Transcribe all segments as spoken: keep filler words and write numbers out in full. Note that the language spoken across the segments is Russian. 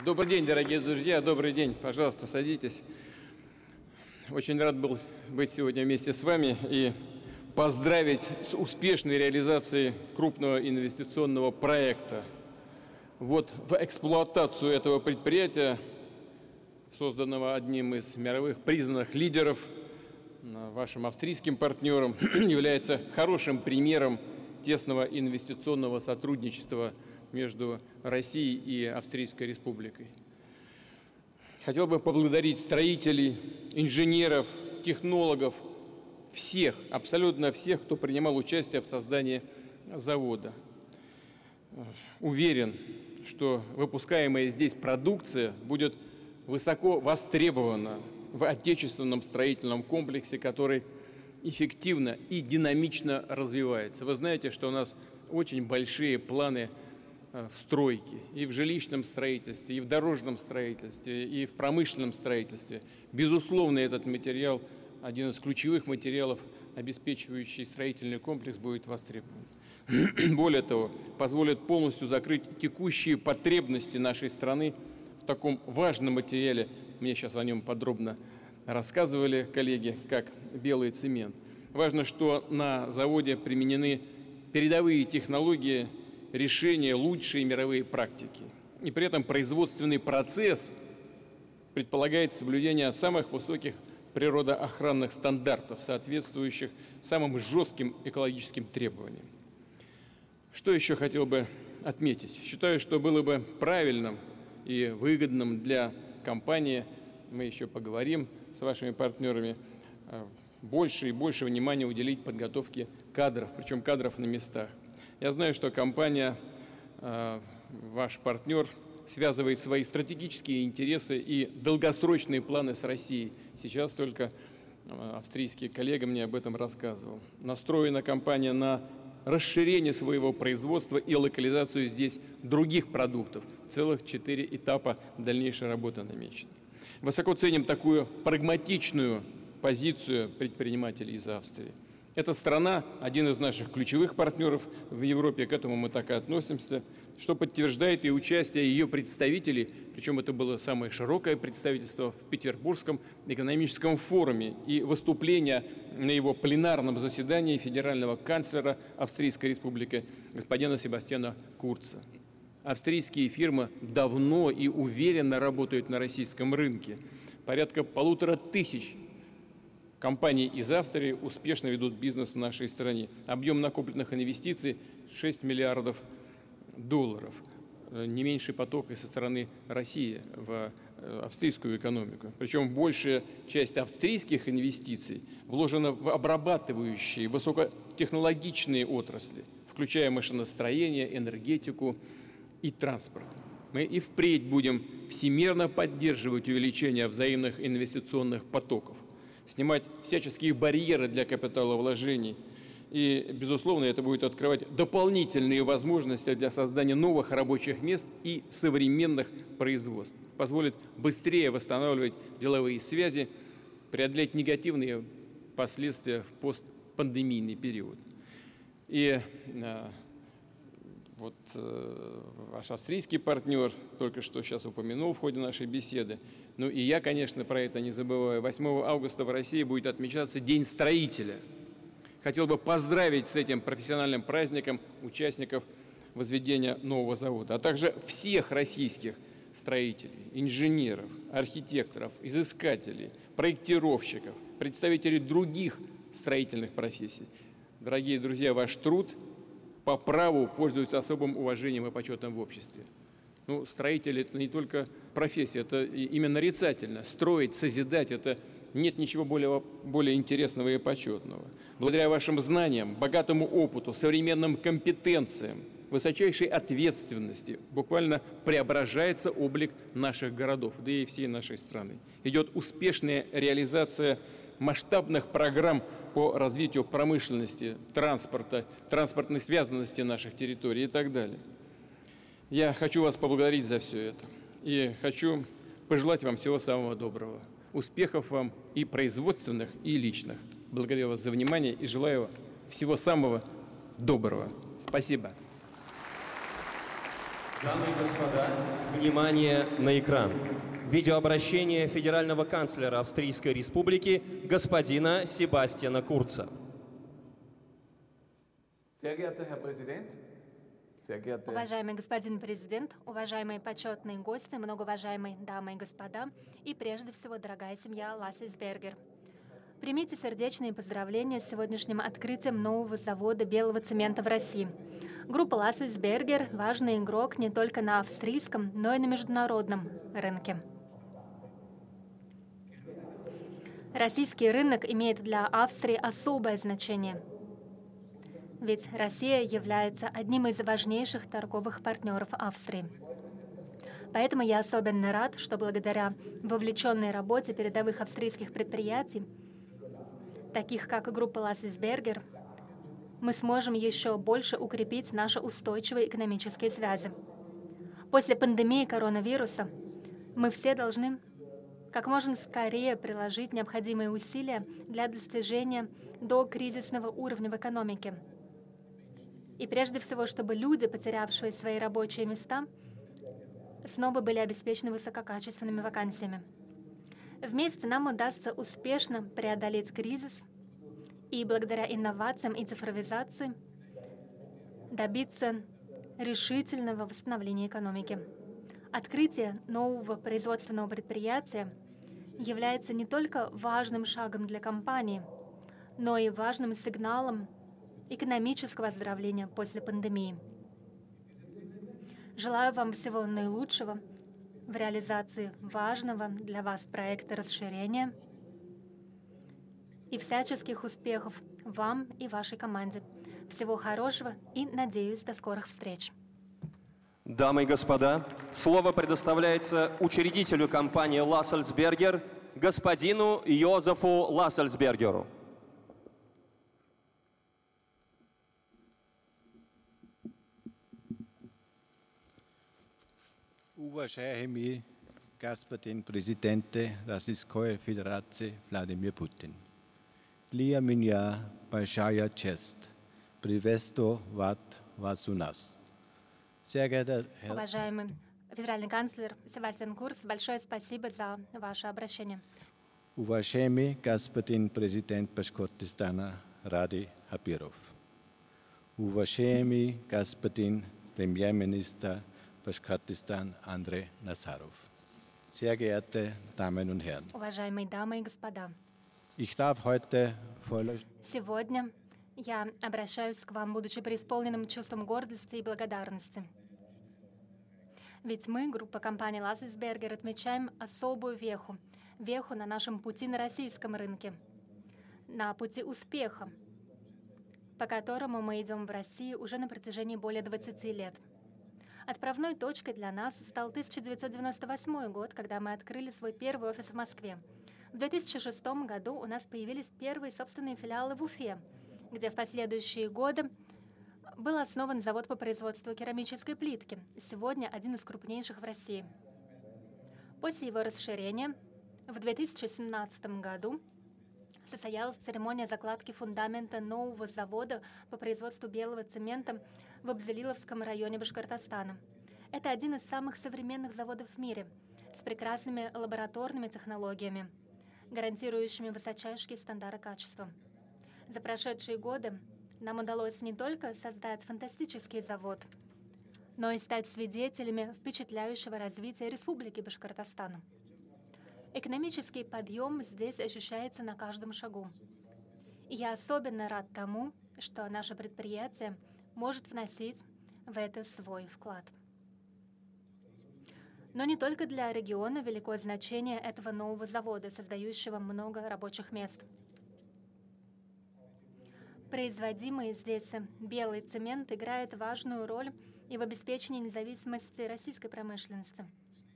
Добрый день, дорогие друзья, добрый день. Пожалуйста, садитесь. Очень рад был быть сегодня вместе с вами и поздравить с успешной реализацией крупного инвестиционного проекта. Вот в эксплуатацию этого предприятия, созданного одним из мировых признанных лидеров, вашим австрийским партнером, является хорошим примером тесного инвестиционного сотрудничества между Россией и Австрийской Республикой. Хотел бы поблагодарить строителей, инженеров, технологов, всех, абсолютно всех, кто принимал участие в создании завода. Уверен, что выпускаемая здесь продукция будет высоко востребована в отечественном строительном комплексе, который эффективно и динамично развивается. Вы знаете, что у нас очень большие планы в стройке, и в жилищном строительстве, и в дорожном строительстве, и в промышленном строительстве. Безусловно, этот материал, один из ключевых материалов, обеспечивающий строительный комплекс, будет востребован. Более того, позволит полностью закрыть текущие потребности нашей страны в таком важном материале. Мне сейчас о нем подробно рассказывали коллеги, как белый цемент. Важно, что на заводе применены передовые технологии, решения, лучшие мировые практики. И при этом производственный процесс предполагает соблюдение самых высоких природоохранных стандартов, соответствующих самым жестким экологическим требованиям. Что еще хотел бы отметить? Считаю, что было бы правильным и выгодным для компании, мы еще поговорим с вашими партнерами, больше и больше внимания уделить подготовке кадров, причем кадров на местах. Я знаю, что компания, ваш партнер, связывает свои стратегические интересы и долгосрочные планы с Россией. Сейчас только австрийский коллега мне об этом рассказывал. Настроена компания на расширение своего производства и локализацию здесь других продуктов. Целых четыре этапа дальнейшей работы намечены. Высоко ценим такую прагматичную позицию предпринимателей из Австрии. Эта страна – один из наших ключевых партнеров в Европе, к этому мы так и относимся, что подтверждает и участие ее представителей, причем это было самое широкое представительство в Петербургском экономическом форуме и выступление на его пленарном заседании федерального канцлера Австрийской Республики господина Себастьяна Курца. Австрийские фирмы давно и уверенно работают на российском рынке. Порядка полутора тысяч компании из Австрии успешно ведут бизнес в нашей стране. Объем накопленных инвестиций – шесть миллиардов долларов. Не меньший поток и со стороны России в австрийскую экономику. Причем большая часть австрийских инвестиций вложена в обрабатывающие высокотехнологичные отрасли, включая машиностроение, энергетику и транспорт. Мы и впредь будем всемирно поддерживать увеличение взаимных инвестиционных потоков, снимать всяческие барьеры для капиталовложений. И, безусловно, это будет открывать дополнительные возможности для создания новых рабочих мест и современных производств. Позволит быстрее восстанавливать деловые связи, преодолеть негативные последствия в постпандемийный период. И э, вот э, ваш австрийский партнер только что сейчас упомянул в ходе нашей беседы. Ну и я, конечно, про это не забываю. восьмого августа в России будет отмечаться День строителя. Хотел бы поздравить с этим профессиональным праздником участников возведения нового завода, а также всех российских строителей, инженеров, архитекторов, изыскателей, проектировщиков, представителей других строительных профессий. Дорогие друзья, ваш труд по праву пользуется особым уважением и почетом в обществе. Ну, строители – это не только профессия, это именно нарицательно. Строить, созидать – это нет ничего более, более интересного и почетного. Благодаря вашим знаниям, богатому опыту, современным компетенциям, высочайшей ответственности буквально преображается облик наших городов, да и всей нашей страны. Идет успешная реализация масштабных программ по развитию промышленности, транспорта, транспортной связанности наших территорий и так далее. Я хочу вас поблагодарить за все это и хочу пожелать вам всего самого доброго. Успехов вам и производственных, и личных. Благодарю вас за внимание и желаю всего самого доброго. Спасибо. Дамы и господа, внимание на экран. Видеообращение федерального канцлера Австрийской Республики господина Себастьяна Курца. Уважаемый господин президент, уважаемые почетные гости, многоуважаемые дамы и господа, и прежде всего, дорогая семья Лассельсбергер. Примите сердечные поздравления с сегодняшним открытием нового завода белого цемента в России. Группа Лассельсбергер – важный игрок не только на австрийском, но и на международном рынке. Российский рынок имеет для Австрии особое значение, ведь Россия является одним из важнейших торговых партнеров Австрии. Поэтому я особенно рад, что благодаря вовлеченной работе передовых австрийских предприятий, таких как группа Лассельсбергер, мы сможем еще больше укрепить наши устойчивые экономические связи. После пандемии коронавируса мы все должны как можно скорее приложить необходимые усилия для достижения до кризисного уровня в экономике. И прежде всего, чтобы люди, потерявшие свои рабочие места, снова были обеспечены высококачественными вакансиями. Вместе нам удастся успешно преодолеть кризис и благодаря инновациям и цифровизации добиться решительного восстановления экономики. Открытие нового производственного предприятия является не только важным шагом для компании, но и важным сигналом экономического оздоровления после пандемии. Желаю вам всего наилучшего в реализации важного для вас проекта расширения и всяческих успехов вам и вашей команде. Всего хорошего и, надеюсь, до скорых встреч. Дамы и господа, слово предоставляется учредителю компании Лассельсбергер, господину Йозефу Лассельсбергеру. Уважаемый господин президент Российской Федерации Владимир Путин, для меня большая честь приветствовать вас у нас. Уважаемый федеральный канцлер Себастьян Курц, большое спасибо за ваше обращение. Уважаемый господин президент Башкортостана Ради Хабиров, уважаемый господин премьер-министр Башкортостан Андрей Насаров, sehr geehrte Damen und Herren, уважаемые дамы и господа, ich darf heute сегодня я обращаюсь к вам, будучи преисполненным чувством гордости и благодарности. Ведь мы, группа компании Лассельсбергер, отмечаем особую веху, веху на нашем пути на российском рынке, на пути успеха, по которому мы идем в России уже на протяжении более двадцати лет. Отправной точкой для нас стал тысяча девятьсот девяносто восьмой год, когда мы открыли свой первый офис в Москве. В две тысячи шестом году у нас появились первые собственные филиалы в Уфе, где в последующие годы был основан завод по производству керамической плитки, сегодня один из крупнейших в России. После его расширения в две тысячи семнадцатом году состоялась церемония закладки фундамента нового завода по производству белого цемента в Абзелиловском районе Башкортостана. Это один из самых современных заводов в мире с прекрасными лабораторными технологиями, гарантирующими высочайшие стандарты качества. За прошедшие годы нам удалось не только создать фантастический завод, но и стать свидетелями впечатляющего развития Республики Башкортостан. Экономический подъем здесь ощущается на каждом шагу. И я особенно рад тому, что наше предприятие может вносить в это свой вклад. Но не только для региона велико значение этого нового завода, создающего много рабочих мест. Производимый здесь белый цемент играет важную роль и в обеспечении независимости российской промышленности.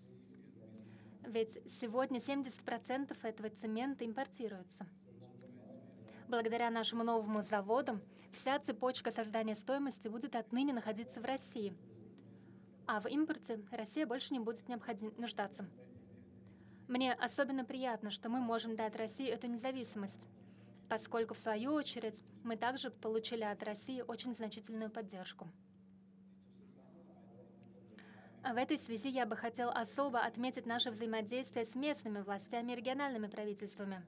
Ведь сегодня семьдесят процентов этого цемента импортируется. Благодаря нашему новому заводу вся цепочка создания стоимости будет отныне находиться в России, а в импорте Россия больше не будет необходим нуждаться. Мне особенно приятно, что мы можем дать России эту независимость, поскольку, в свою очередь, мы также получили от России очень значительную поддержку. В этой связи я бы хотел особо отметить наше взаимодействие с местными властями и региональными правительствами.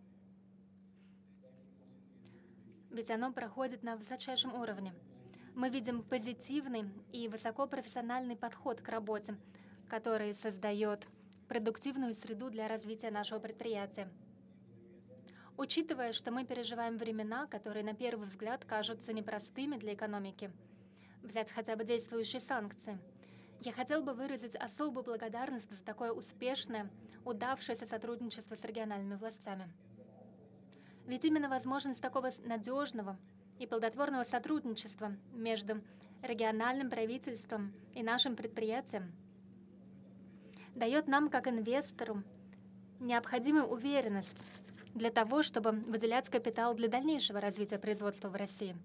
Ведь оно проходит на высочайшем уровне. Мы видим позитивный и высокопрофессиональный подход к работе, который создает продуктивную среду для развития нашего предприятия. Учитывая, что мы переживаем времена, которые на первый взгляд кажутся непростыми для экономики, взять хотя бы действующие санкции, я хотел бы выразить особую благодарность за такое успешное, удавшееся сотрудничество с региональными властями. Ведь именно возможность такого надежного и плодотворного сотрудничества между региональным правительством и нашим предприятием дает нам, как инвестору, необходимую уверенность для того, чтобы выделять капитал для дальнейшего развития производства в России.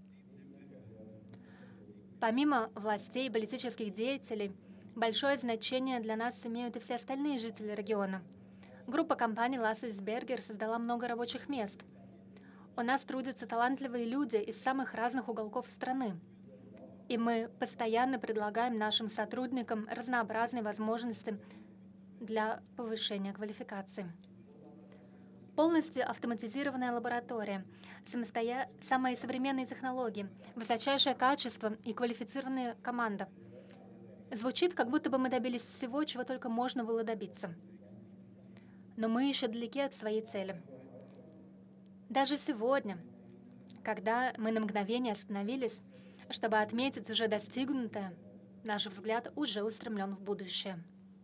Помимо властей и политических деятелей, большое значение для нас имеют и все остальные жители региона. Группа компаний Lassesberger создала много рабочих мест. У нас трудятся талантливые люди из самых разных уголков страны. И мы постоянно предлагаем нашим сотрудникам разнообразные возможности для повышения квалификации. Полностью автоматизированная лаборатория, самостоя... самые современные технологии, высочайшее качество и квалифицированная команда. Звучит, как будто бы мы добились всего, чего только можно было добиться. Но мы еще далеки от своей цели. Даже сегодня, когда мы на мгновение остановились, чтобы отметить уже достигнутое, наш взгляд уже устремлен в будущее.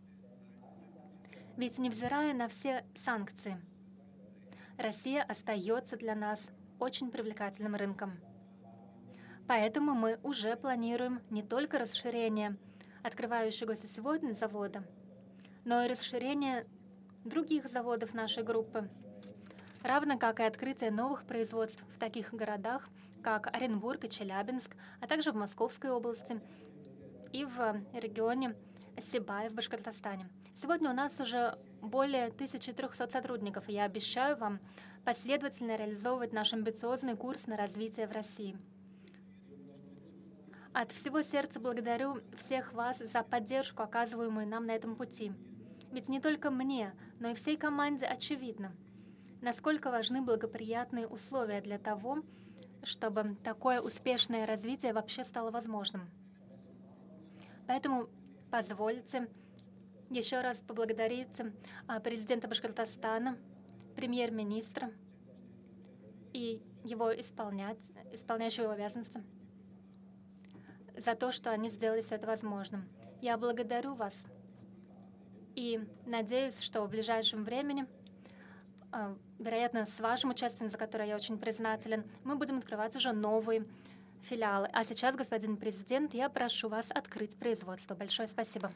Ведь невзирая на все санкции, Россия остается для нас очень привлекательным рынком. Поэтому мы уже планируем не только расширение открывающегося сегодня завода, но и расширение других заводов нашей группы, равно как и открытие новых производств в таких городах, как Оренбург и Челябинск, а также в Московской области и в регионе Сибай в Башкортостане. Сегодня у нас уже более тысячи трёхсот сотрудников, и я обещаю вам последовательно реализовывать наш амбициозный курс на развитие в России. От всего сердца благодарю всех вас за поддержку, оказываемую нам на этом пути. Ведь не только мне, но и всей команде очевидно, насколько важны благоприятные условия для того, чтобы такое успешное развитие вообще стало возможным. Поэтому позвольте еще раз поблагодарить президента Башкортостана, премьер-министра и его исполнять, исполняющего его обязанности за то, что они сделали все это возможным. Я благодарю вас и надеюсь, что в ближайшем времени, вероятно, с вашим участием, за которое я очень признателен, мы будем открывать уже новые филиалы. А сейчас, господин президент, я прошу вас открыть производство. Большое спасибо.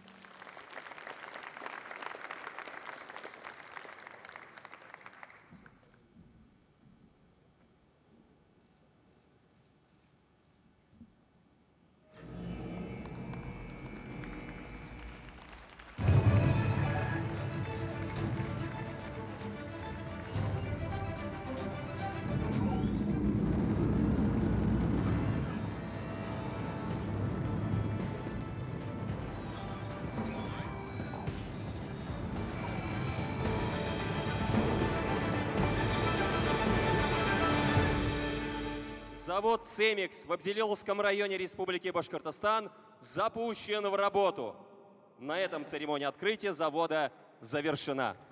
Завод «Цемикс» в Абзелиловском районе Республики Башкортостан запущен в работу. На этом церемония открытия завода завершена.